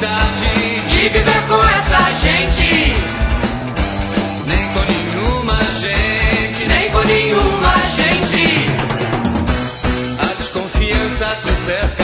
felicidade de viver com essa gente. Nem com nenhuma gente, Nem com nenhuma gente. a desconfiança te cerca.